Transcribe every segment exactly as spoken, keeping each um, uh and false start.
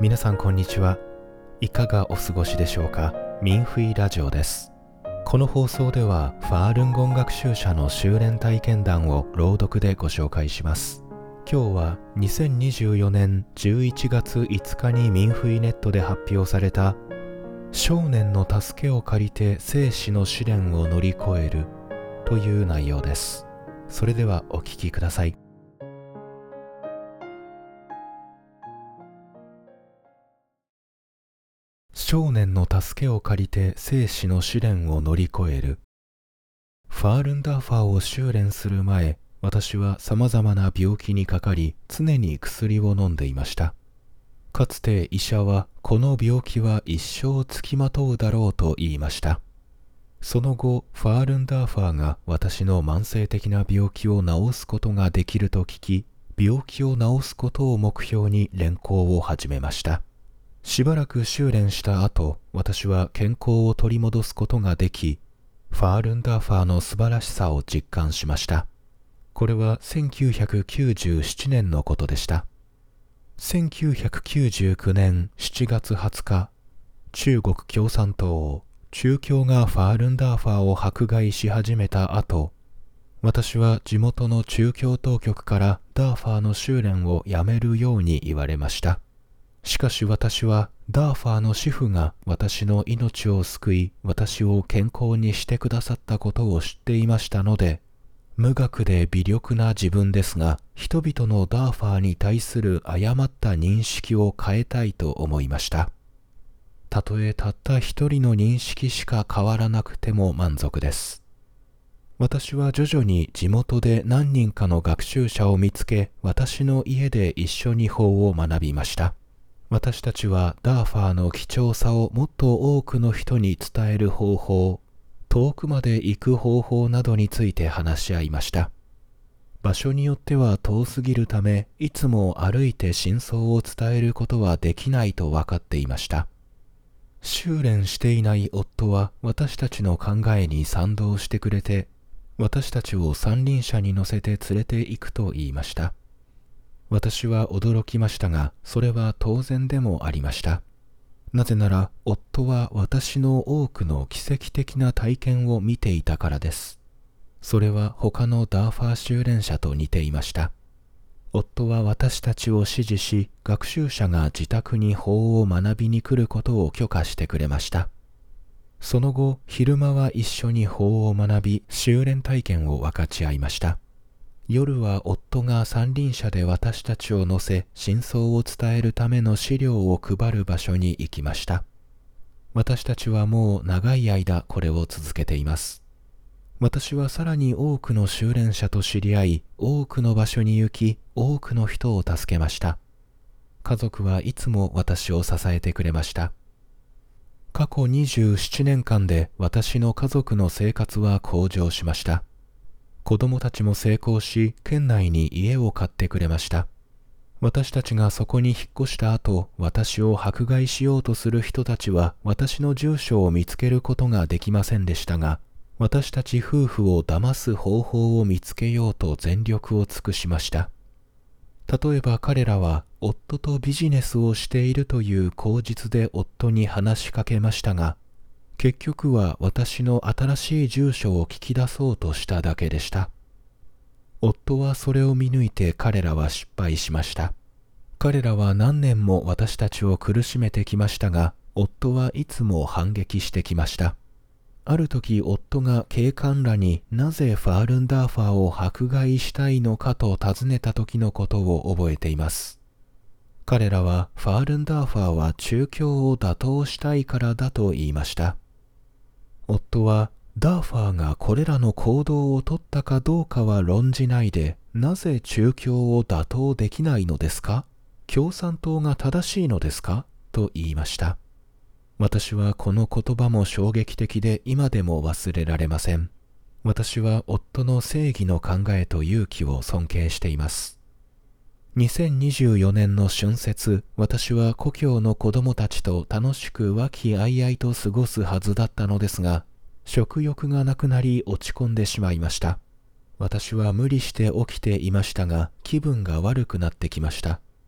皆さんこんにちは。いかがお過ごしでしょうか。ミンフイラジオです。この放送ではファールンゴン学習者の修練体験談を朗読でご紹介します。今日はにせんにじゅうよねんじゅういちがついつかにミンフイネットで発表された少年の助けを借りて生死の試練を乗り越えるという内容です。それではお聞きください。少年の助けを借りて生死の試練を乗り越える。ファールンダーファーを修練する前、私は様々な病気にかかり、常に薬を飲んでいました。かつて医者は、この病気は一生つきまとうだろうと言いました。その後、ファールンダーファーが私の慢性的な病気を治すことができると聞き、病気を治すことを目標に練行を始めました。しばらく修練した後、私は健康を取り戻すことができ、ファールンダーファーの素晴らしさを実感しました。これはせんきゅうひゃくきゅうじゅうななねんのことでした。せんきゅうひゃくきゅうじゅうきゅうねんしちがつはつか、中国共産党、中共がファールンダーファーを迫害し始めた後、私は地元の中共当局からダーファーの修練をやめるように言われました。しかし私はダーファーの師父が私の命を救い、私を健康にしてくださったことを知っていましたので、無学で微力な自分ですが、人々のダーファーに対する誤った認識を変えたいと思いました。たとえたった一人の認識しか変わらなくても満足です。私は徐々に地元で何人かの学習者を見つけ、私の家で一緒に法を学びました。私たちはダーファーの貴重さをもっと多くの人に伝える方法、遠くまで行く方法などについて話し合いました。場所によっては遠すぎるため、いつも歩いて真相を伝えることはできないと分かっていました。修練していない夫は私たちの考えに賛同してくれて、私たちを三輪車に乗せて連れて行くと言いました。私は驚きましたが、それは当然でもありました。なぜなら、夫は私の多くの奇跡的な体験を見ていたからです。それは他のダーファー修練者と似ていました。夫は私たちを指示し、学習者が自宅に法を学びに来ることを許可してくれました。その後、昼間は一緒に法を学び、修練体験を分かち合いました。夜は夫が三輪車で私たちを乗せ、真相を伝えるための資料を配る場所に行きました。私たちはもう長い間これを続けています。私はさらに多くの修練者と知り合い、多くの場所に行き、多くの人を助けました。家族はいつも私を支えてくれました。過去にじゅうななねんかんで私の家族の生活は向上しました。子供たちも成功し、県内に家を買ってくれました。私たちがそこに引っ越した後、私を迫害しようとする人たちは私の住所を見つけることができませんでしたが、私たち夫婦を騙す方法を見つけようと全力を尽くしました。例えば彼らは夫とビジネスをしているという口実で夫に話しかけましたが、結局は私の新しい住所を聞き出そうとしただけでした。夫はそれを見抜いて彼らは失敗しました。彼らは何年も私たちを苦しめてきましたが、夫はいつも反撃してきました。ある時夫が警官らになぜファールンダーファーを迫害したいのかと尋ねた時のことを覚えています。彼らはファールンダーファーは中共を打倒したいからだと言いました。夫はダーファーがこれらの行動をとったかどうかは論じないで、なぜ中共を打倒できないのですか？共産党が正しいのですか？と言いました。私はこの言葉も衝撃的で今でも忘れられません。私は夫の正義の考えと勇気を尊敬しています。にせんにじゅうよねんの春節、私は故郷の子供たちと楽しく和気あいあいと過ごすはずだったのですが、食欲がなくなり落ち込んでしまいました。私は無理して起きていましたが、気分が悪くなってきました。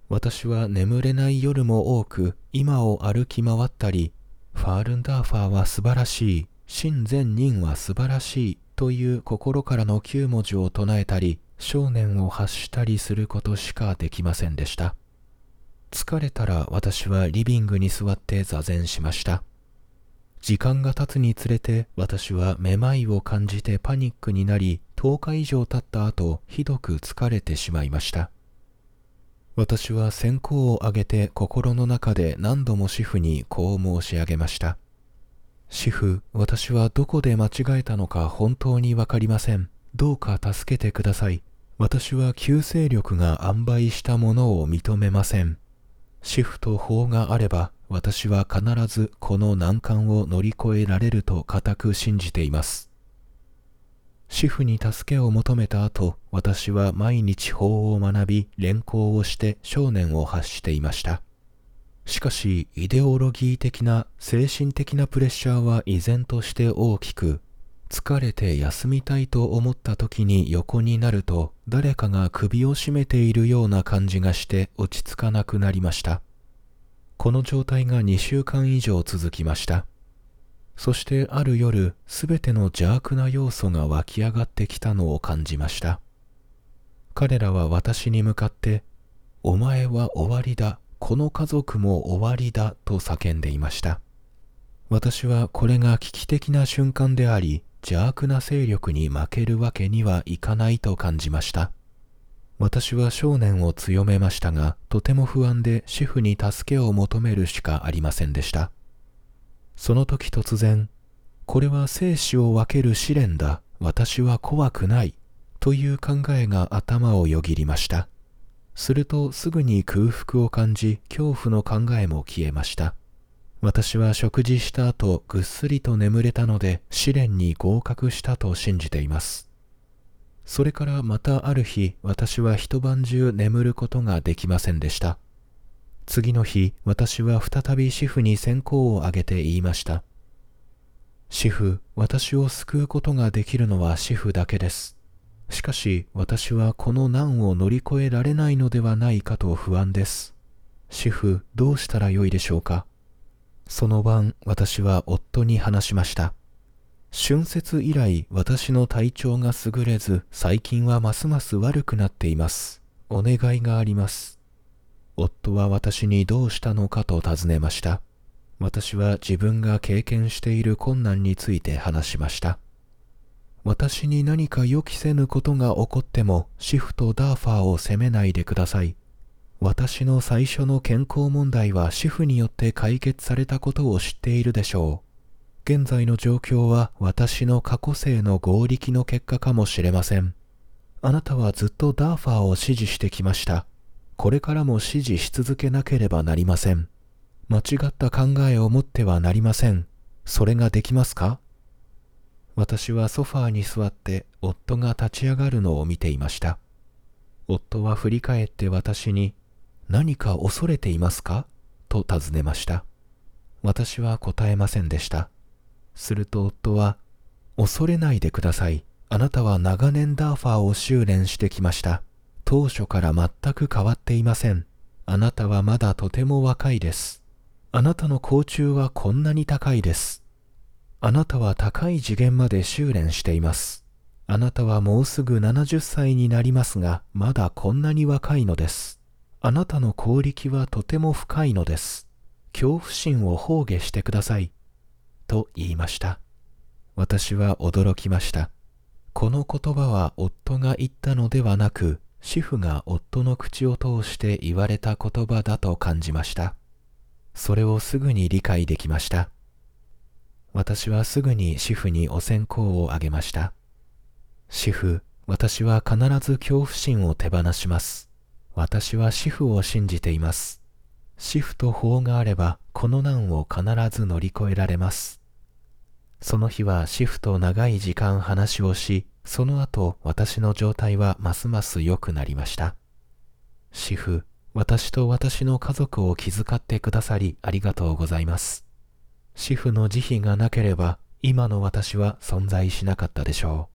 私は眠れない夜も多く、今を歩き回ったり、ファールンダーファーは素晴らしい、真善人は素晴らしいという心からのきゅう文字を唱えたり、少年を発したりすることしかできませんでした。疲れたら私はリビングに座って座禅しました。時間が経つにつれて私はめまいを感じてパニックになり、とおか以上経った後、ひどく疲れてしまいました。私は線香をあげて心の中で何度も師父にこう申し上げました。師父、私はどこで間違えたのか本当にわかりません。どうか助けてください。私は救世力が塩梅したものを認めません。師父と法があれば、私は必ずこの難関を乗り越えられると固く信じています。師父に助けを求めた後、私は毎日法を学び、連行をして少年を発していました。しかし、イデオロギー的な精神的なプレッシャーは依然として大きく、疲れて休みたいと思った時に横になると、誰かが首を絞めているような感じがして落ち着かなくなりました。この状態がにしゅうかん以上続きました。そしてある夜、すべての邪悪な要素が湧き上がってきたのを感じました。彼らは私に向かって、お前は終わりだ、この家族も終わりだと叫んでいました。私はこれが危機的な瞬間であり、邪悪な勢力に負けるわけにはいかないと感じました。私は少年を強めましたが、とても不安で師父に助けを求めるしかありませんでした。その時突然、これは生死を分ける試練だ、私は怖くない、という考えが頭をよぎりました。するとすぐに空腹を感じ、恐怖の考えも消えました。私は食事した後、ぐっすりと眠れたので、試練に合格したと信じています。それからまたある日、私は一晩中眠ることができませんでした。次の日、私は再び師父に線香をあげて言いました。師父、私を救うことができるのは師父だけです。しかし、私はこの難を乗り越えられないのではないかと不安です。師父、どうしたらよいでしょうか。その晩、私は夫に話しました。春節以来、私の体調が優れず、最近はますます悪くなっています。お願いがあります。夫は私にどうしたのかと尋ねました。私は自分が経験している困難について話しました。私に何か予期せぬことが起こっても、師父とダーファーを責めないでください。私の最初の健康問題は師父によって解決されたことを知っているでしょう。現在の状況は私の過去世の合力の結果かもしれません。あなたはずっとダーファーを支持してきました。これからも支持し続けなければなりません。間違った考えを持ってはなりません。それができますか？私はソファーに座って夫が立ち上がるのを見ていました。夫は振り返って私に、何か恐れていますか？と尋ねました。私は答えませんでした。すると夫は、恐れないでください。あなたは長年ダーファーを修練してきました。当初から全く変わっていません。あなたはまだとても若いです。あなたの甲冑はこんなに高いです。あなたは高い次元まで修練しています。あなたはもうすぐななじゅっさいになりますが、まだこんなに若いのです。あなたの功力はとても深いのです。恐怖心を放下してください。と言いました。私は驚きました。この言葉は夫が言ったのではなく、師父が夫の口を通して言われた言葉だと感じました。それをすぐに理解できました。私はすぐに師父にお線香をあげました。師父、私は必ず恐怖心を手放します。私は師父を信じています。師父と法があれば、この難を必ず乗り越えられます。その日は師父と長い時間話をし、その後私の状態はますます良くなりました。師父、私と私の家族を気遣ってくださりありがとうございます。師父の慈悲がなければ、今の私は存在しなかったでしょう。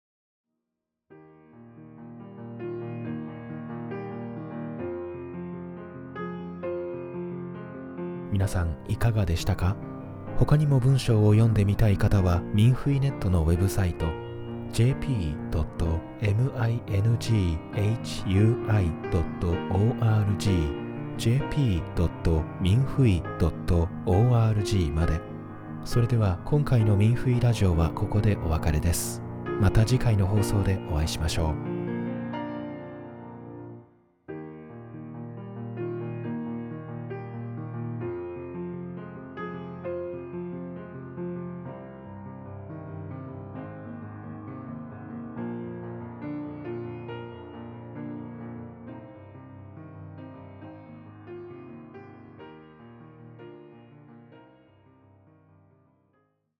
皆さんいかがでしたか？他にも文章を読んでみたい方はミンフイネットのウェブサイト ジェーピードットミンフイドットオーアールジー ジェーピードットミンフイドットオーアールジー まで。それでは今回のミンフイラジオはここでお別れです。また次回の放送でお会いしましょう。